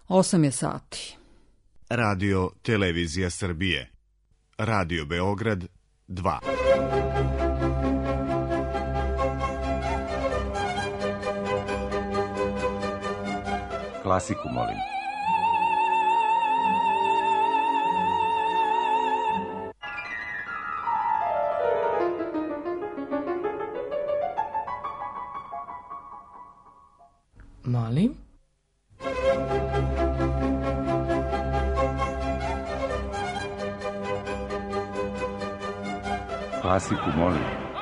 8 je sati. Radio Televizija Srbije. Radio Beograd 2. Klasiku molim. Molim? Klasiku molim.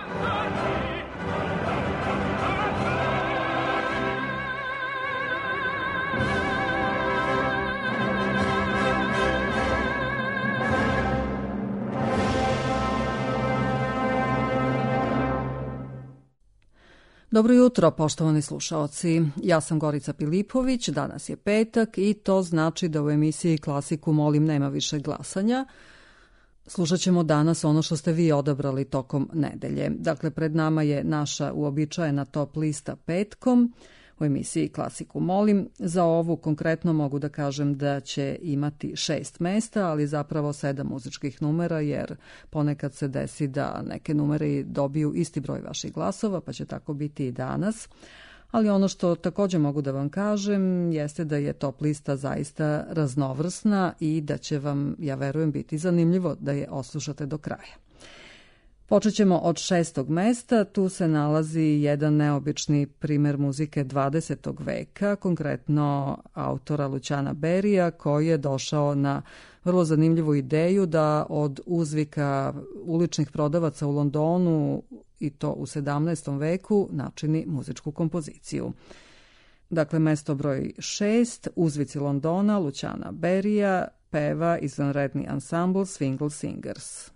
Dobro jutro, poštovani slušaoci. Ja sam Gorica Pilipović, danas je petak i to znači da u emisiji Klasiku molim nema više glasanja. Slušat ćemo danas ono što ste vi odabrali tokom nedelje. Dakle, pred nama je naša uobičajena top lista petkom u emisiji Klasiku molim. Za ovu konkretno mogu da kažem da će imati 6 mesta, ali zapravo 7 muzičkih numera, jer ponekad se desi da neke numere dobiju isti broj vaših glasova, pa će tako biti i danas. Ali ono što također mogu da vam kažem jeste da je top lista zaista raznovrsna i da će vam, ja verujem, biti zanimljivo da je oslušate do kraja. Počet ćemo od 6. mesta, tu se nalazi jedan neobični primer muzike 20. veka, konkretno autora Luciana Berija, koji je došao na vrlo zanimljivu ideju da od uzvika uličnih prodavaca u Londonu, i to u 17. veku, načini muzičku kompoziciju. Dakle, mesto broj 6, Uzvici Londona, Luciana Berija, peva izvanredni ansambl Swingle Singers.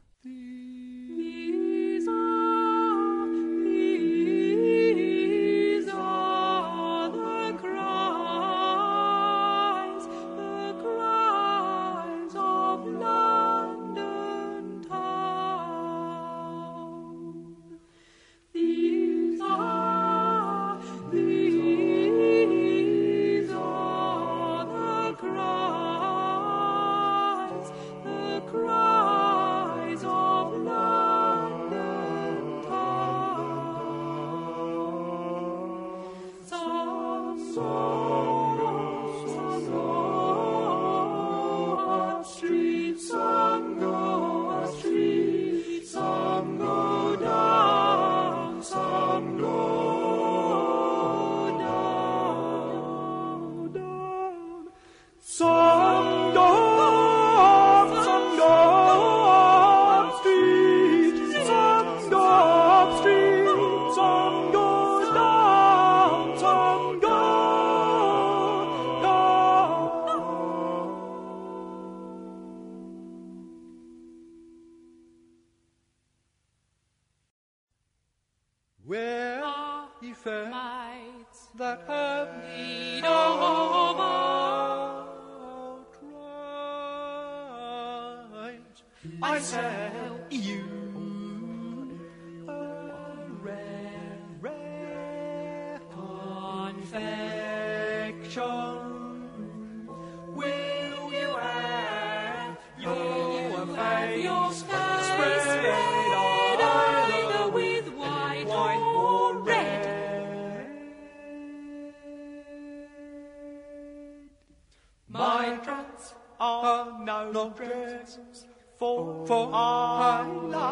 For I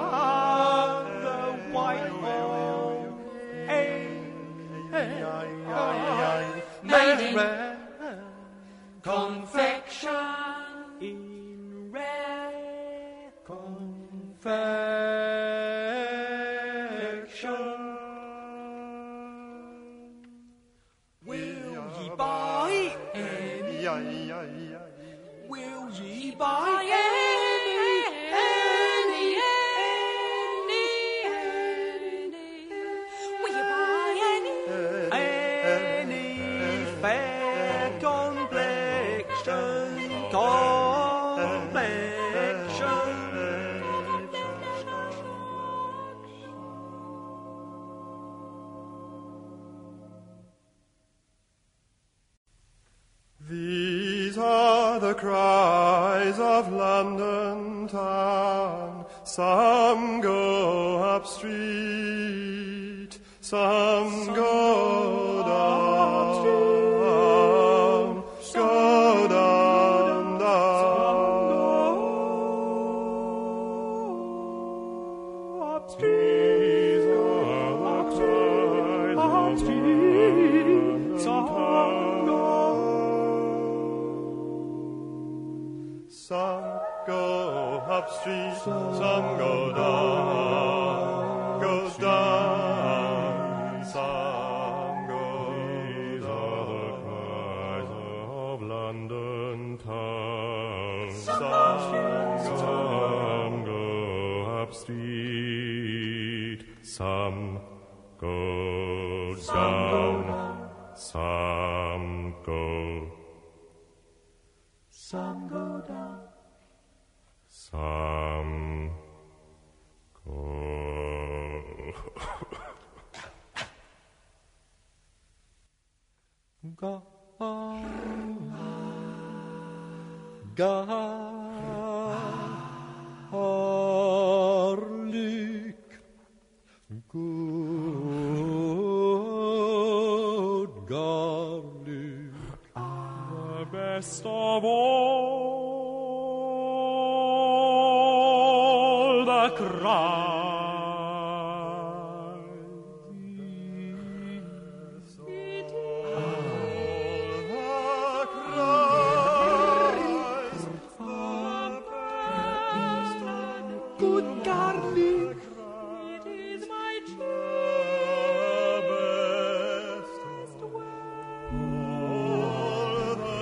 love the white old made in confection, in rare confection. Will ye buy any? Will ye buy any? These are the cries of London town. Some go up street, some go down, go down, down, up street, up street, some go. Some go up street, some go down, go down, some go down. The cries of London town. Some go up street, some go down, some go. Some go down. Some go. Garlic, good garlic, the best of all the cries. Good garlic, it is my best all the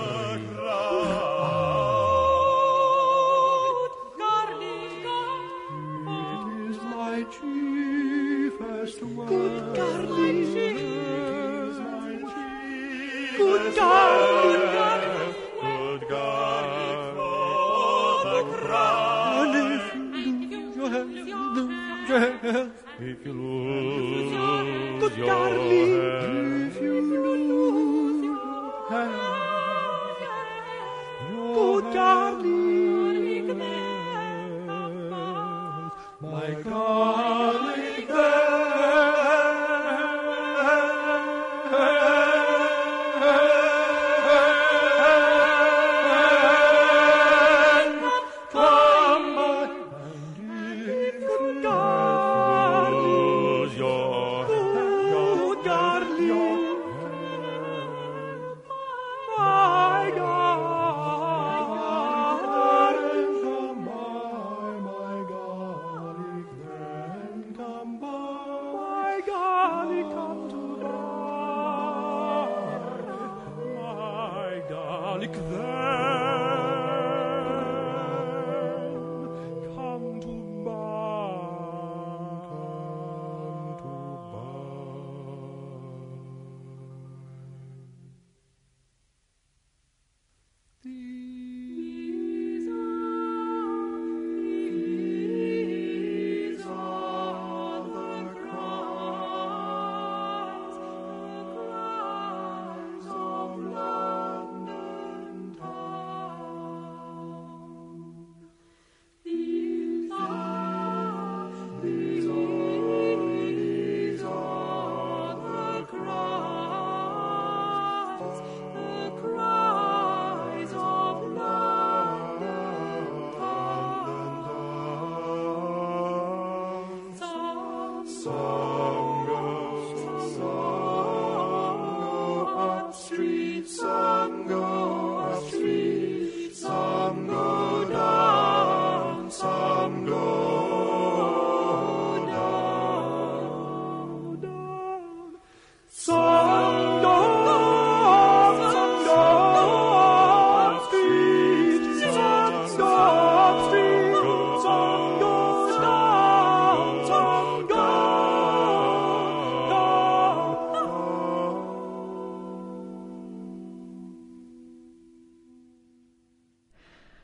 garlic, it is my chiefest wealth. Good garlic, it is my chiefest good garlic, good garlic, all the cries. If you lose good your garlic, if you lose your health, good garlic, my garlic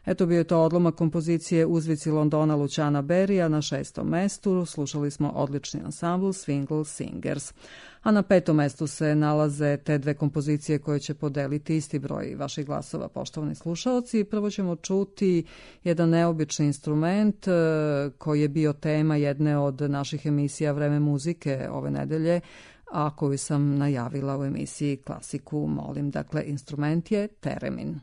Eto, bio je to odlomak kompozicije Uzvici Londona Luciana Berrya na 6. mestu. Slušali smo odlični ansambl Swingle Singers. A na 5. mestu se nalaze te dve kompozicije koje će podeliti isti broj vaših glasova, poštovani slušaoci. Prvo ćemo čuti jedan neobični instrument koji je bio tema jedne od naših emisija Vreme muzike ove nedelje, a koju sam najavila u emisiji Klasiku molim. Dakle, instrument je teremin.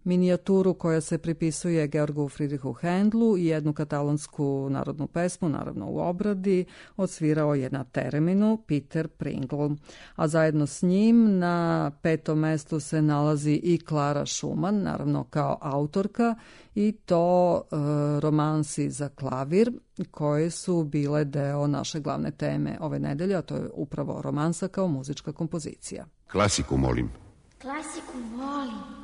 minijaturu koja se pripisuje Georgu Friedrichu Händlu i jednu katalonsku narodnu pesmu, naravno u obradi, odsvirao je na tereminu Peter Pringle. A zajedno s njim na 5. mestu se nalazi i Klara Schumann, naravno kao autorka, i to romansi za klavir, koje su bile deo naše glavne teme ove nedelje, a to je upravo romansa kao muzička kompozicija. Klasiku molim. Klasiku volim.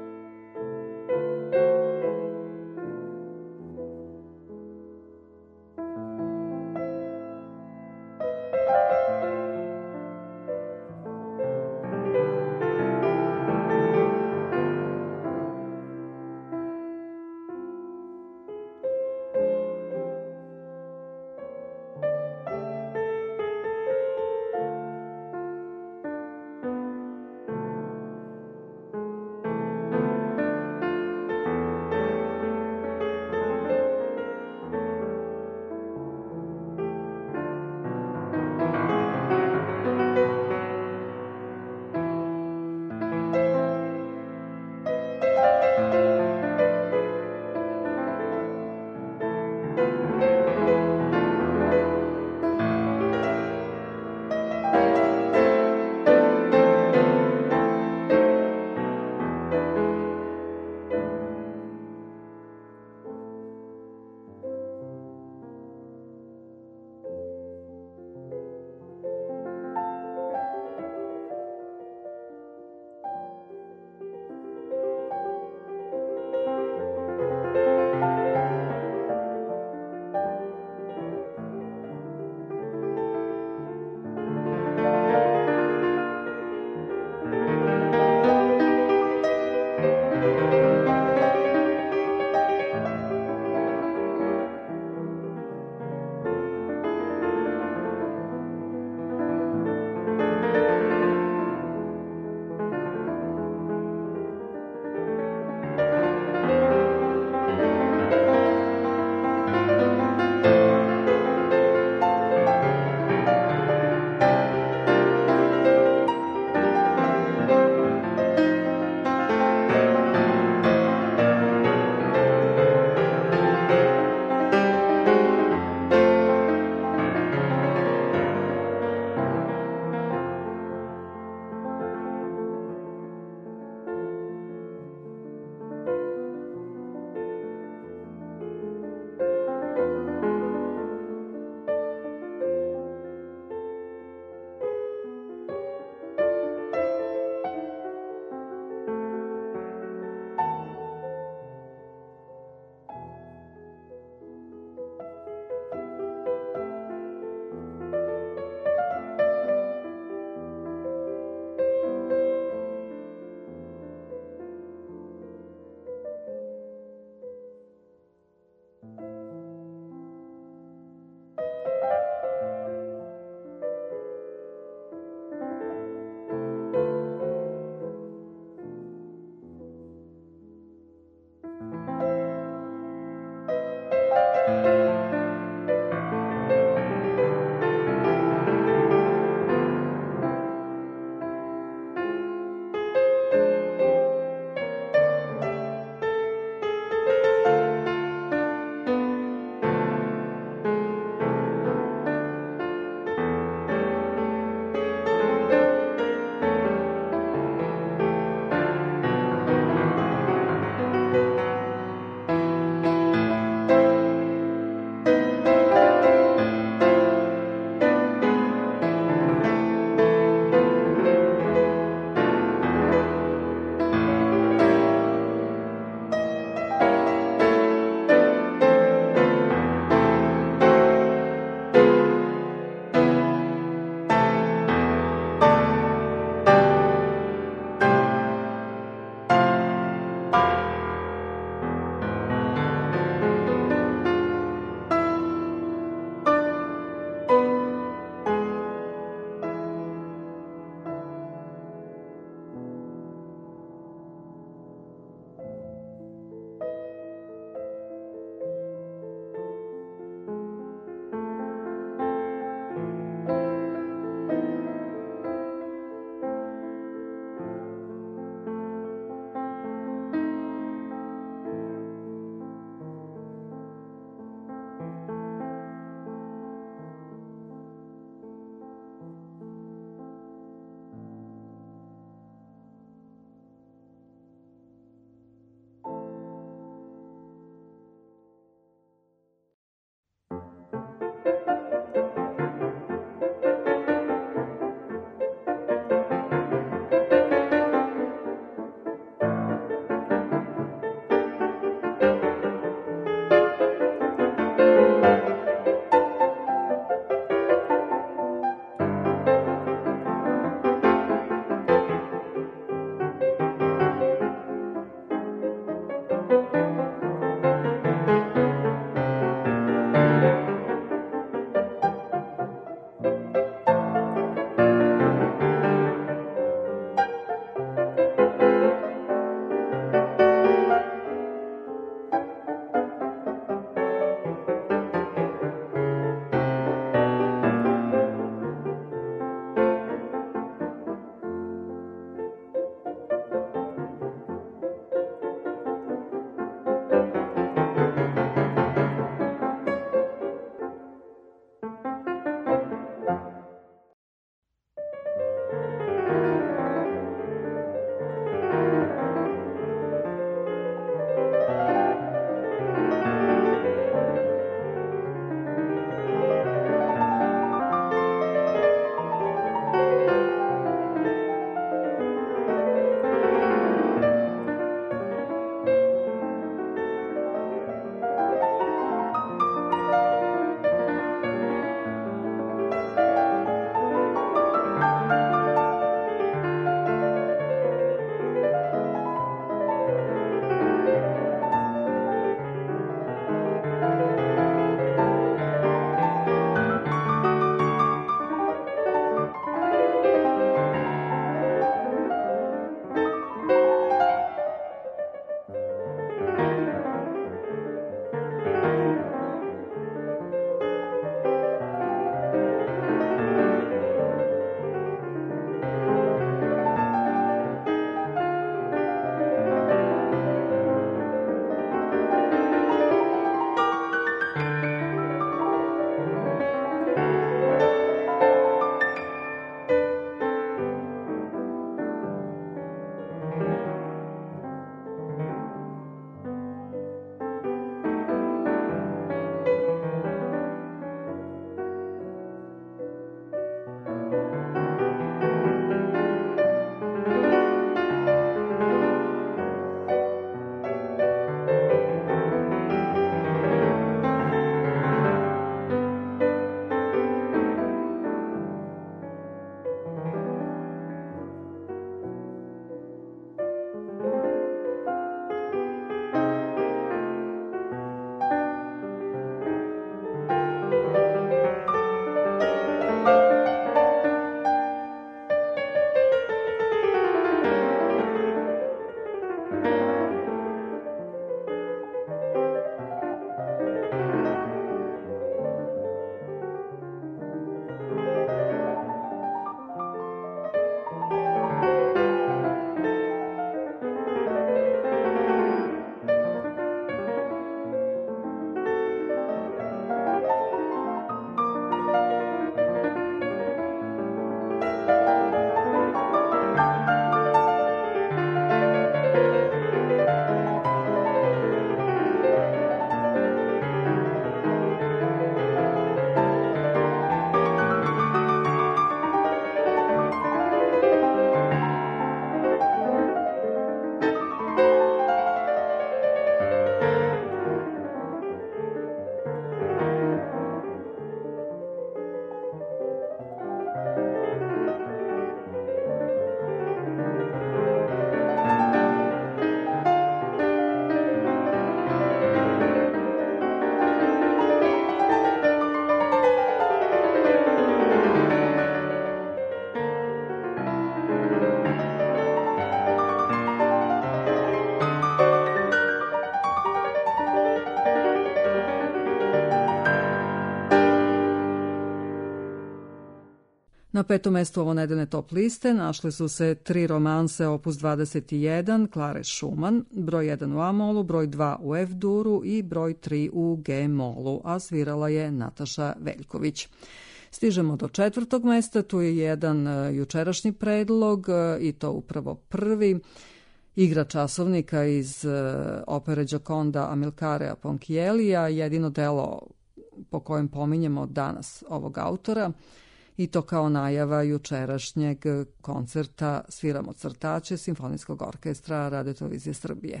Na 5. mestu ovo nedeljne top liste našli su se 3 romanse opus 21 Klare Schumann, broj 1 u A-molu, broj 2 u F-duru i broj 3 u G-molu, a svirala je Nataša Veljković. Stižemo do 4. mesta, tu je jedan jučerašnji predlog i to upravo prvi. Igra časovnika iz opere Gioconda Amilcarea Ponchiellija, jedino delo po kojem pominjemo danas ovog autora, i to kao najava jučerašnjeg koncerta Sviramo crtače Simfonijskog orkestra Radio-televizije Srbije.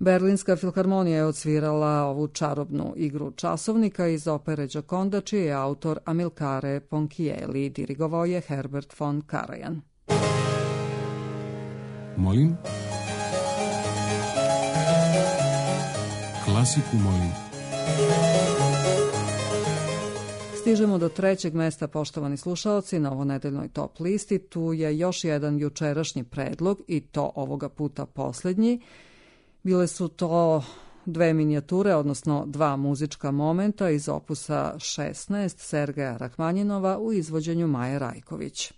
Berlinska filharmonija je odsvirala ovu čarobnu igru časovnika iz opere Gioconda, čiji je autor Amilcare Ponchielli, dirigovao je Herbert von Karajan. Molim? Klasiku molim. Stižemo do 3. mesta, poštovani slušaoci, na ovonedeljnoj top listi. Tu je još jedan jučerašnji predlog i to ovoga puta poslednji. Bile su to dve minijature, odnosno dva muzička momenta iz opusa 16 Sergeja Rahmanjinova u izvođenju Maje Rajković.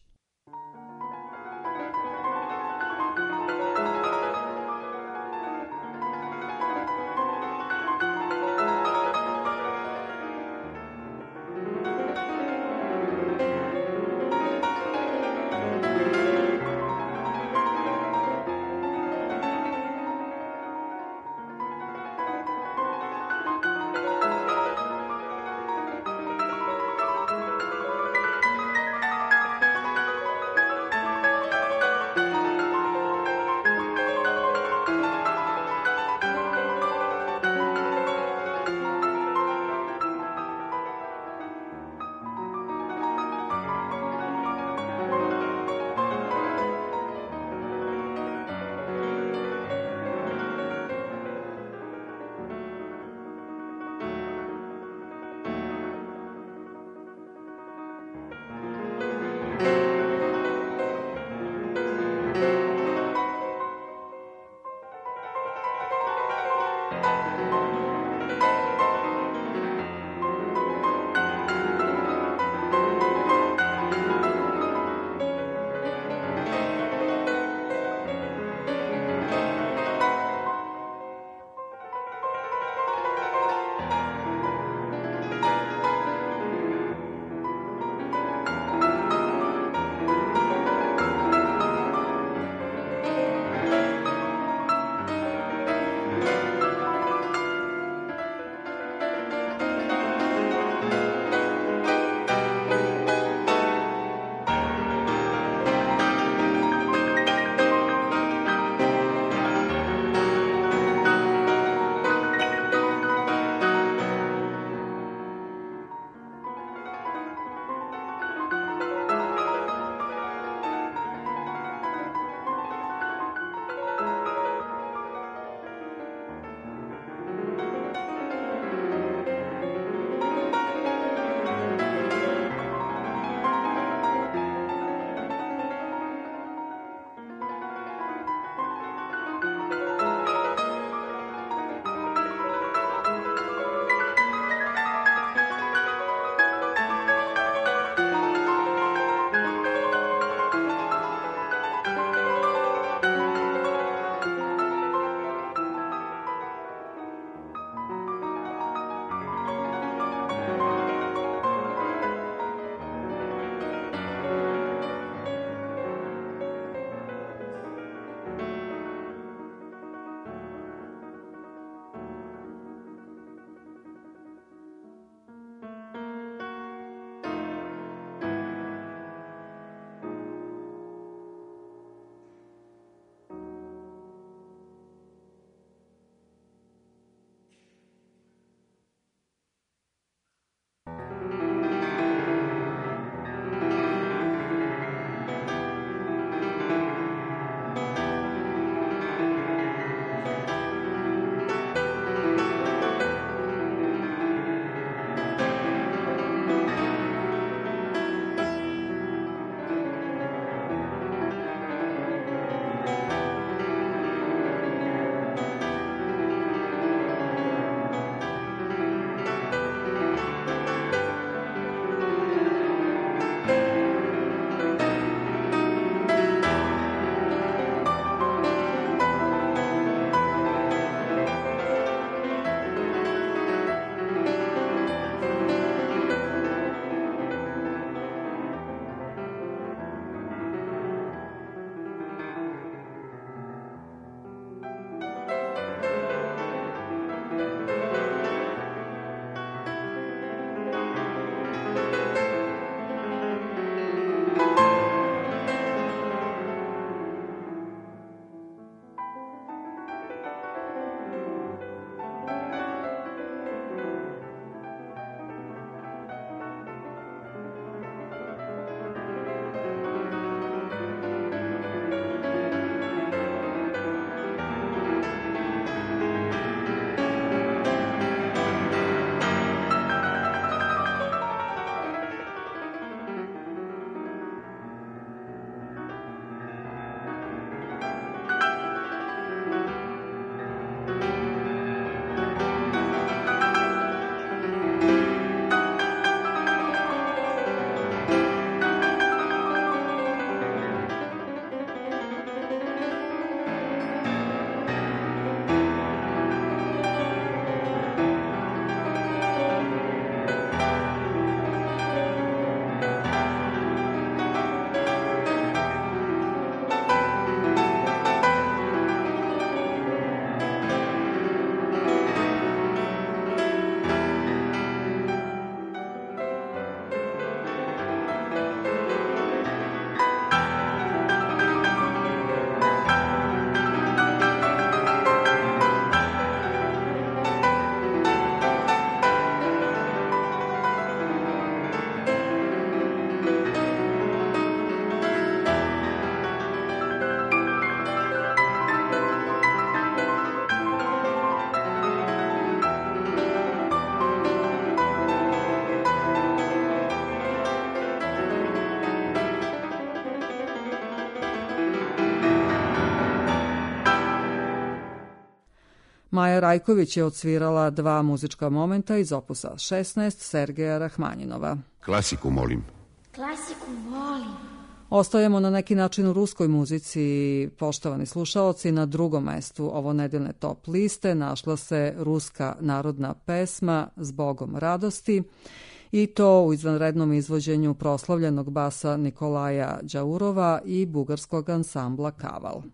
Maja Rajković je odsvirala 2 muzička momenta iz opusa 16 Sergeja Rahmanjinova. Klasiku molim. Klasiku molim. Ostajemo na neki način u ruskoj muzici, poštovani slušaoci. Na drugom mestu ovo nedeljne top liste našla se ruska narodna pesma Zbogom radosti, i to u izvanrednom izvođenju proslavljenog basa Nikolaja Đaurova i bugarskog ansambla Kaval.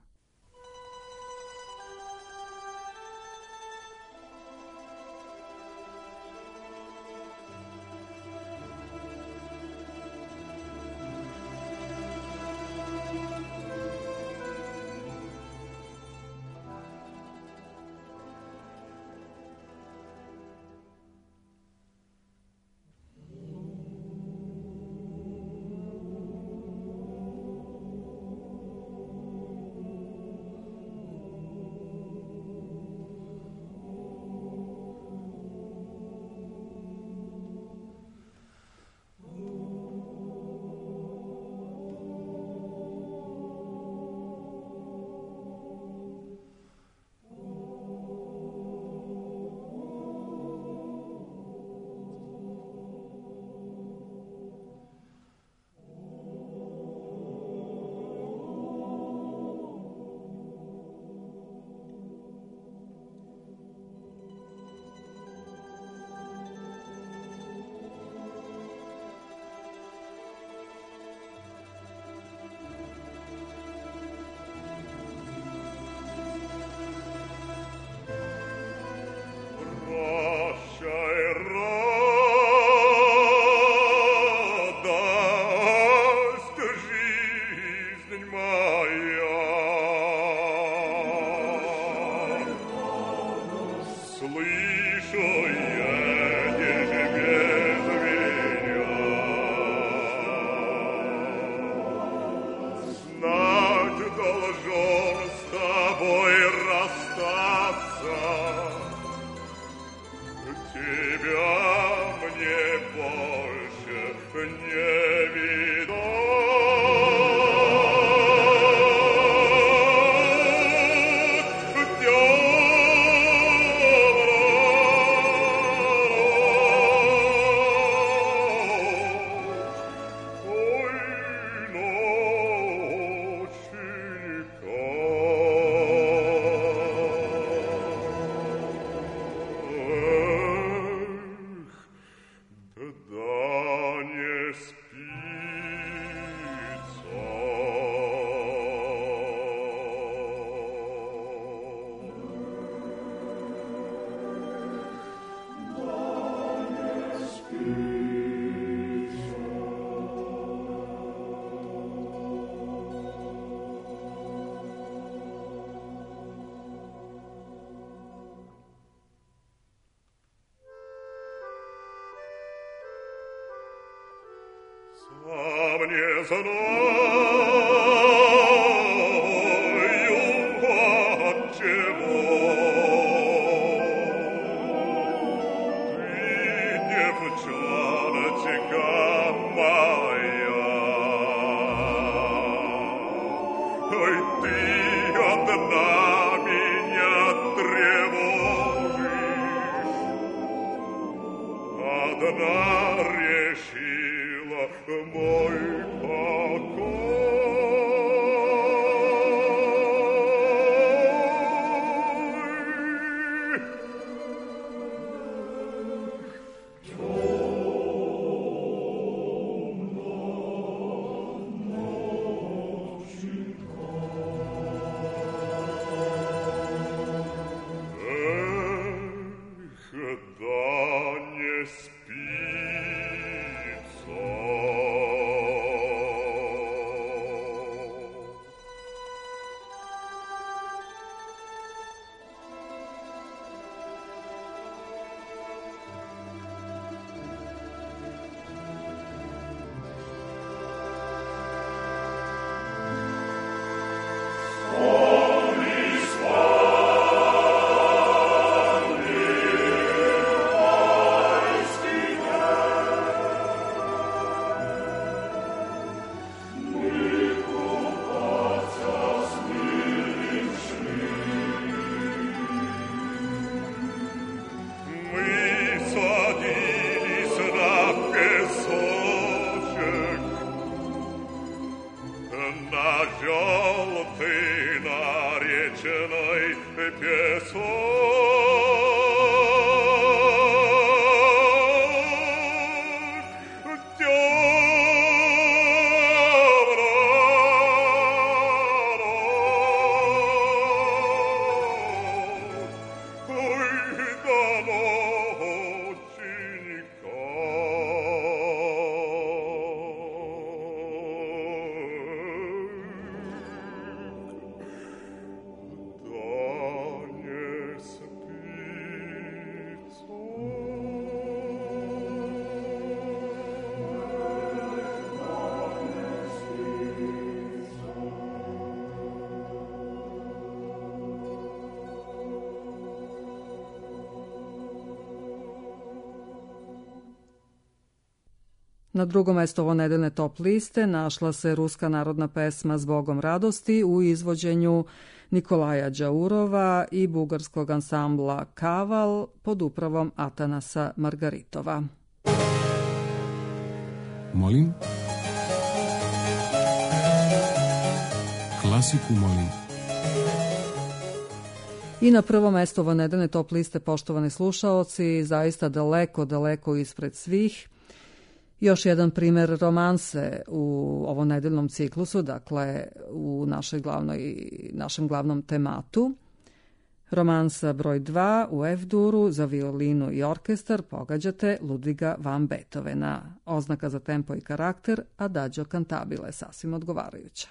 Spizzo Na drugom mestu ovo nedeljne top liste našla se ruska narodna pesma Zbogom radosti u izvođenju Nikolaja Đaurova i bugarskog ansambla Kaval pod upravom Atanasa Margaritova. Molim? Klasiku molim. I na prvo mesto ovo nedeljne top liste, poštovani slušaoci, zaista daleko ispred svih. Još jedan primer romanse u ovom nedeljnom ciklusu, dakle u našem glavnom tematu. Romansa broj 2 u F-duru za violinu i orkestar pogađate Ludviga van Beethovena. Oznaka za tempo i karakter Adagio cantabile, sasvim odgovarajuća.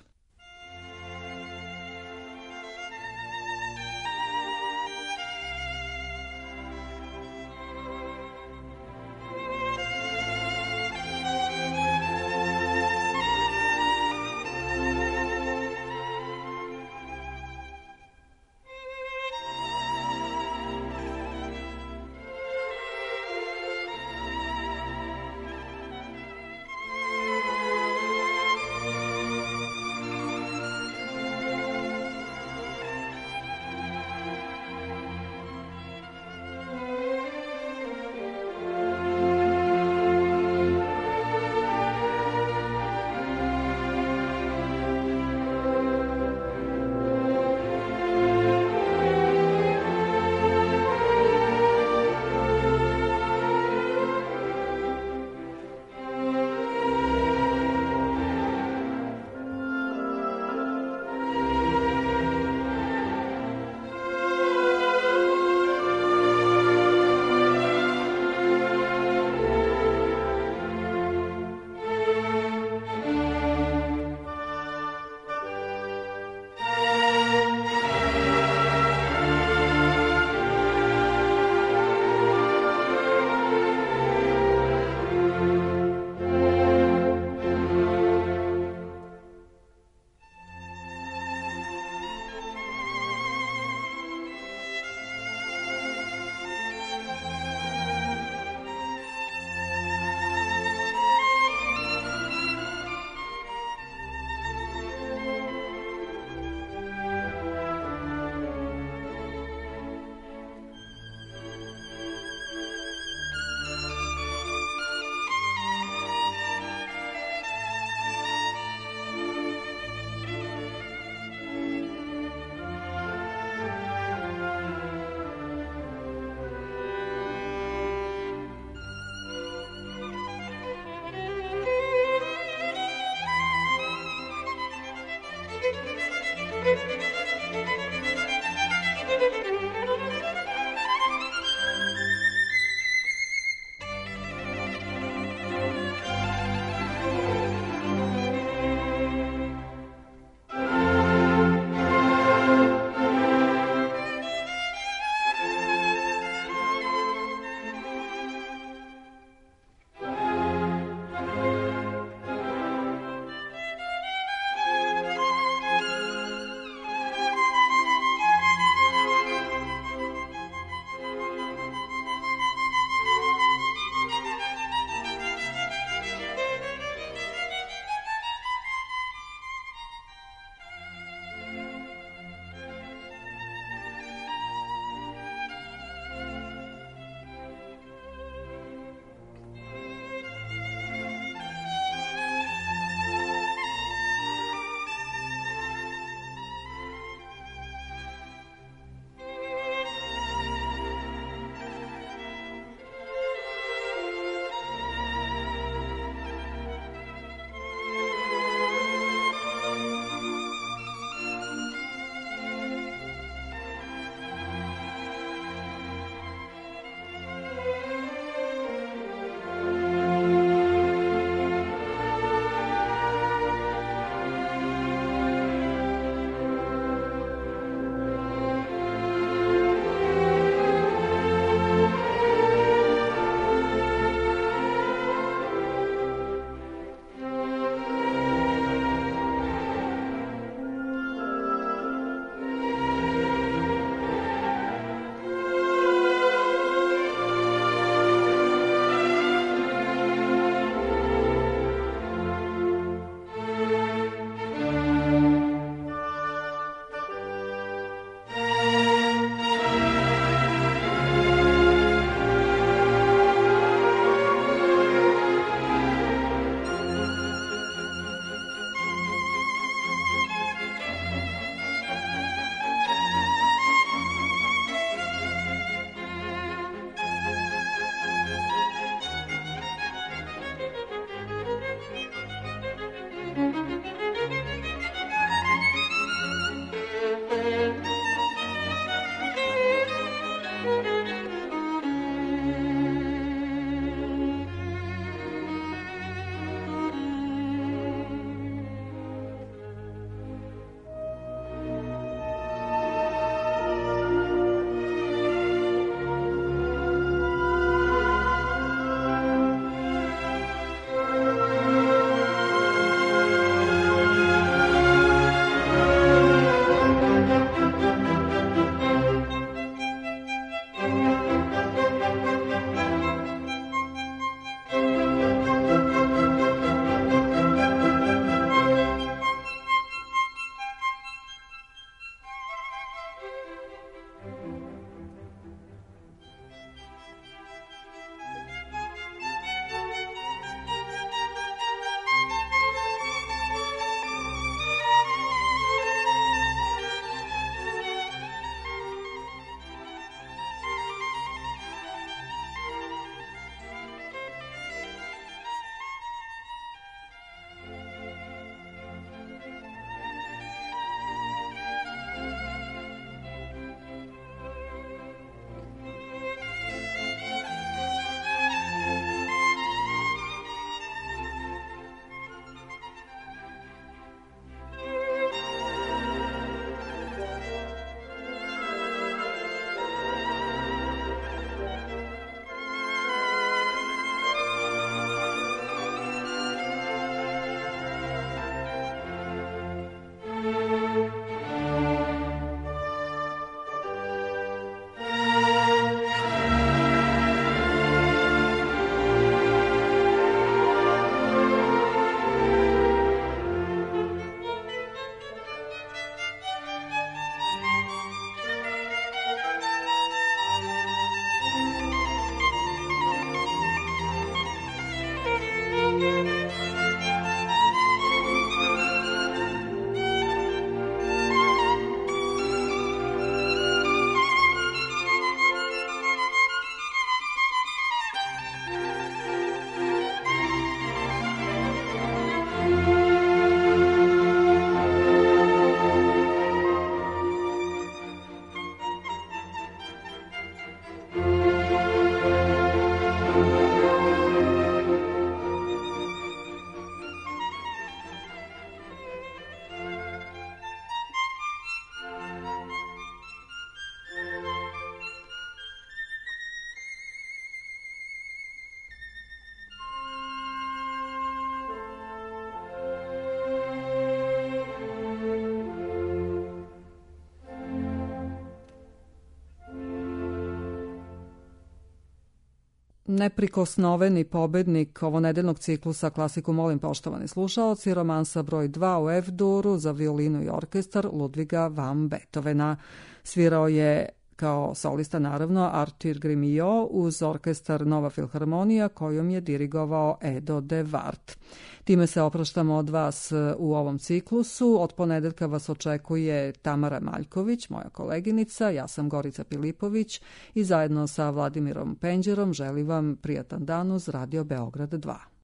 neprikosnoveni pobednik ovonedeljnog ciklusa Klasiku molim, poštovani slušaoci, romansa broj 2 u F-duru za violinu i orkestar Ludviga van Beethovena. Svirao je kao solista naravno Arthur Grimillot uz orkestar Nova Filharmonija kojom je dirigovao Edo de Wart. Time se opraštamo od vas u ovom ciklusu. Od ponedeljka vas očekuje Tamara Maljković, moja koleginica, ja sam Gorica Pilipović i zajedno sa Vladimirom Penđerom želim vam prijatan dan uz Radio Beograd 2.